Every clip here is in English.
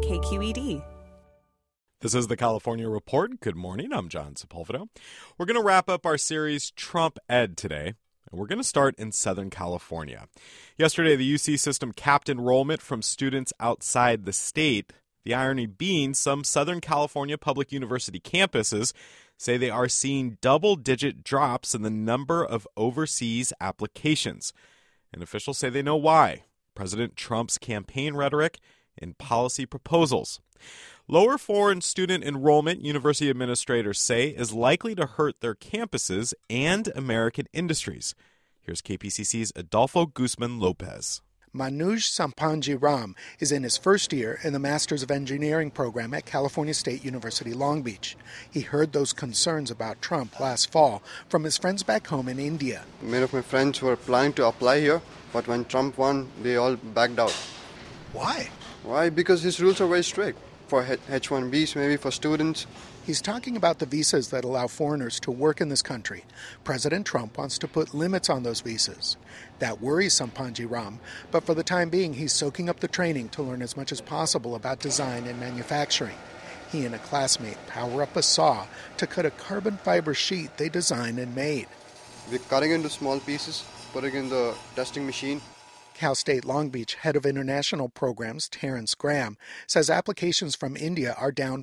KQED. This is the California Report. Good morning. I'm John Sepulveda. We're going to wrap up our series Trump Ed today, and we're going to start in Southern California. Yesterday, the UC system capped enrollment from students outside the state. The irony being, some Southern California public university campuses say they are seeing double-digit drops in the number of overseas applications. And officials say they know why. President Trump's campaign rhetoric and policy proposals. Lower foreign student enrollment, university administrators say, is likely to hurt their campuses and American industries. Here's KPCC's Adolfo Guzman Lopez. Manoj Sampanji Ram is in his first year in the Masters of Engineering program at California State University Long Beach. He heard those concerns about Trump last fall from his friends back home in India. Many of my friends were planning to apply here, but when Trump won, they all backed out. Why? Why? Because his rules are very strict. For H-1Bs, maybe for students. He's talking about the visas that allow foreigners to work in this country. President Trump wants to put limits on those visas. That worries Sampanji Ram, but for the time being, he's soaking up the training to learn as much as possible about design and manufacturing. He and a classmate power up a saw to cut a carbon fiber sheet they designed and made. We're cutting into small pieces, putting in the testing machine. Cal State Long Beach head of international programs, Terrence Graham, says applications from India are down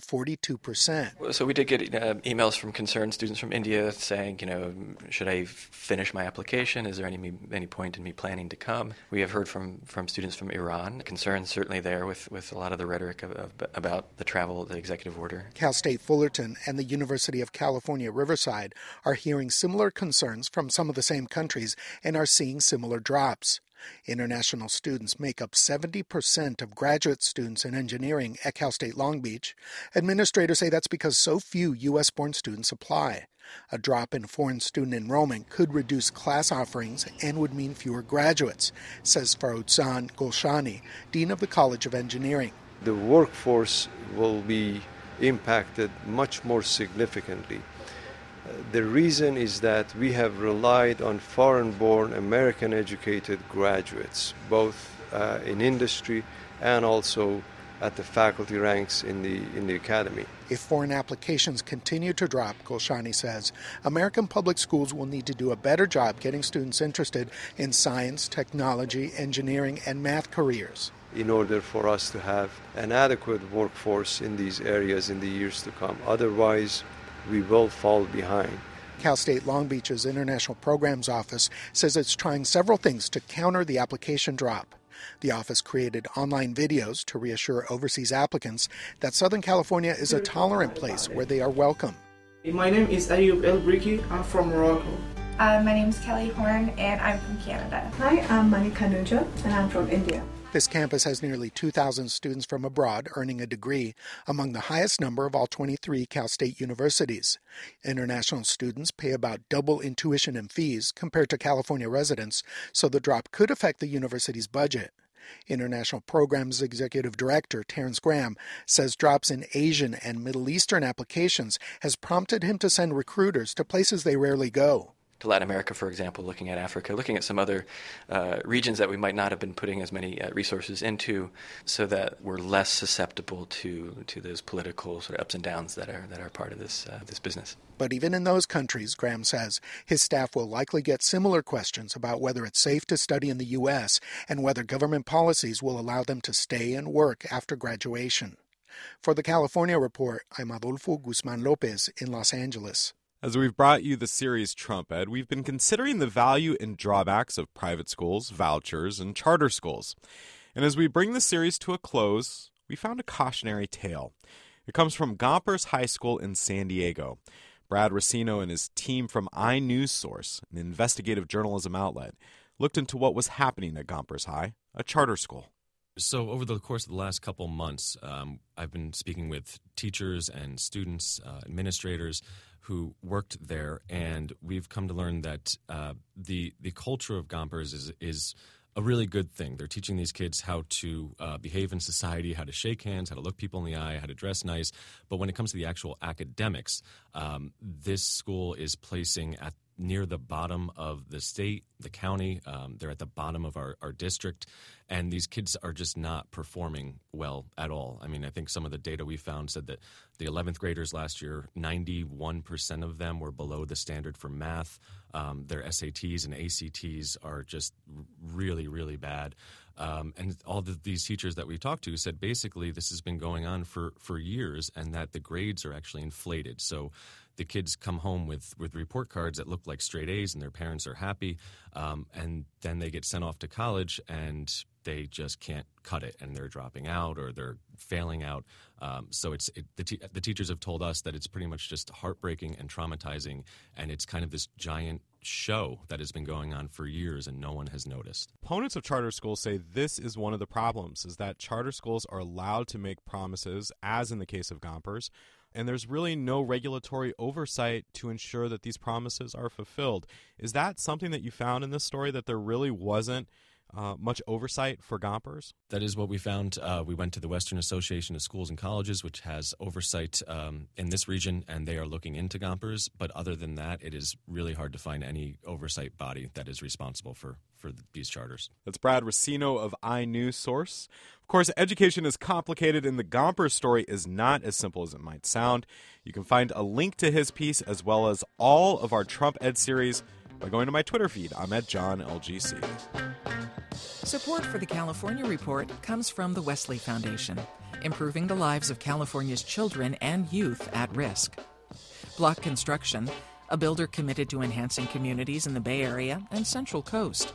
42%. So we did get emails from concerned students from India saying, should I finish my application? Is there any point in me planning to come? We have heard from students from Iran. Concerns certainly there with a lot of the rhetoric about the travel, the executive order. Cal State Fullerton and the University of California, Riverside are hearing similar concerns from some of the same countries and are seeing similar drops. International students make up 70% of graduate students in engineering at Cal State Long Beach. Administrators say that's because so few U.S.-born students apply. A drop in foreign student enrollment could reduce class offerings and would mean fewer graduates, says Farouzan Golshani, Dean of the College of Engineering. The workforce will be impacted much more significantly. The reason is that we have relied on foreign-born, American-educated graduates, both in industry and also at the faculty ranks in the academy. If foreign applications continue to drop, Golshani says, American public schools will need to do a better job getting students interested in science, technology, engineering, and math careers. In order for us to have an adequate workforce in these areas in the years to come. Otherwise, we will fall behind. Cal State Long Beach's International Programs Office says it's trying several things to counter the application drop. The office created online videos to reassure overseas applicants that Southern California is a tolerant place where they are welcome. My name is Ayub El Briki. I'm from Morocco. My name is Kelly Horn, and I'm from Canada. Hi, I'm Mani Kanuja, and I'm from India. This campus has nearly 2,000 students from abroad earning a degree, among the highest number of all 23 Cal State universities. International students pay about double in tuition and fees compared to California residents, so the drop could affect the university's budget. International Programs Executive Director Terrence Graham says drops in Asian and Middle Eastern applications has prompted him to send recruiters to places they rarely go. To Latin America, for example, looking at Africa, looking at some other regions that we might not have been putting as many resources into, so that we're less susceptible to those political sort of ups and downs that are part of this business. But even in those countries, Graham says, his staff will likely get similar questions about whether it's safe to study in the U.S. and whether government policies will allow them to stay and work after graduation. For the California Report, I'm Adolfo Guzman Lopez in Los Angeles. As we've brought you the series Trump Ed, we've been considering the value and drawbacks of private schools, vouchers, and charter schools. And as we bring the series to a close, we found a cautionary tale. It comes from Gompers High School in San Diego. Brad Racino and his team from iNewsSource, an investigative journalism outlet, looked into what was happening at Gompers High, a charter school. So over the course of the last couple months, I've been speaking with teachers and students, administrators who worked there, and we've come to learn that the culture of Gompers is a really good thing. They're teaching these kids how to behave in society, how to shake hands, how to look people in the eye, how to dress nice. But when it comes to the actual academics, this school is placing at near the bottom of the state, the county. They're at the bottom of our district. And these kids are just not performing well at all. I mean, I think some of the data we found said that the 11th graders last year, 91% of them were below the standard for math. Their SATs and ACTs are just really, really bad. And all these teachers that we talked to said basically this has been going on for years and that the grades are actually inflated. So the kids come home with report cards that look like straight A's and their parents are happy. And then they get sent off to college and they just can't cut it and they're dropping out or they're failing out. So the teachers have told us that it's pretty much just heartbreaking and traumatizing, and it's kind of this giant show that has been going on for years and no one has noticed. Opponents of charter schools say this is one of the problems, is that charter schools are allowed to make promises, as in the case of Gompers, and there's really no regulatory oversight to ensure that these promises are fulfilled. Is that something that you found in this story, that there really wasn't much oversight for Gompers? That is what we found. We went to the Western Association of Schools and Colleges, which has oversight in this region, and they are looking into Gompers. But other than that, it is really hard to find any oversight body that is responsible for these charters. That's Brad Racino of iNewsSource. Of course, education is complicated, and the Gompers story is not as simple as it might sound. You can find a link to his piece as well as all of our Trump Ed series by going to my Twitter feed. I'm at JohnLGC. Support for the California Report comes from the Wesley Foundation, improving the lives of California's children and youth at risk. Block Construction, a builder committed to enhancing communities in the Bay Area and Central Coast.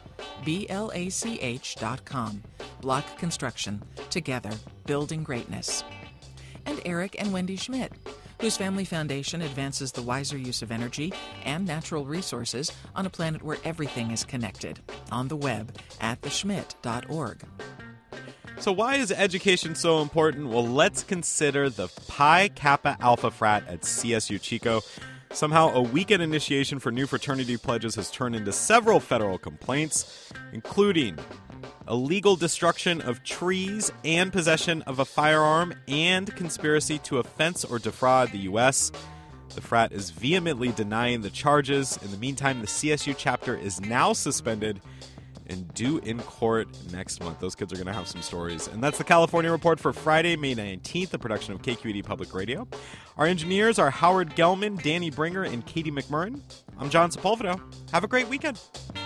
BLACH.com. Block Construction. Together, building greatness. And Eric and Wendy Schmidt, whose family foundation advances the wiser use of energy and natural resources on a planet where everything is connected. On the web at theschmidt.org. So why is education so important? Well, let's consider the Pi Kappa Alpha frat at CSU Chico. Somehow, a weekend initiation for new fraternity pledges has turned into several federal complaints, including illegal destruction of trees and possession of a firearm and conspiracy to offense or defraud the U.S. The frat is vehemently denying the charges. In the meantime, the CSU chapter is now suspended and due in court next month. Those kids are going to have some stories. And that's the California Report for Friday, May 19th, a production of KQED Public Radio. Our engineers are Howard Gelman, Danny Bringer, and Katie McMurrin. I'm John Sepulveda. Have a great weekend.